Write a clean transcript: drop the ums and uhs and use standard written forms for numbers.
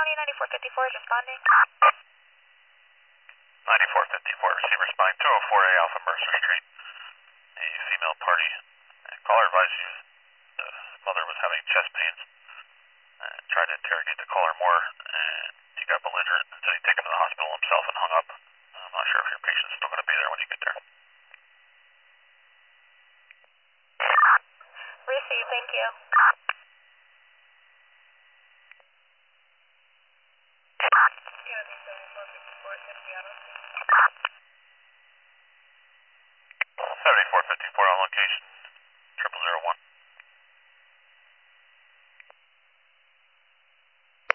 County, 9454 is responding. 9454, receiver responding 204A Alpha Mercer Street. A female party. Caller advised you the mother was having chest pains. Tried to interrogate the caller more, and he got belligerent, so he took him to the hospital himself and hung up. I'm not sure if your patient's still going to be there when you get there. Receive, thank you. County 7454 is going to be out on scene. 7454 on location.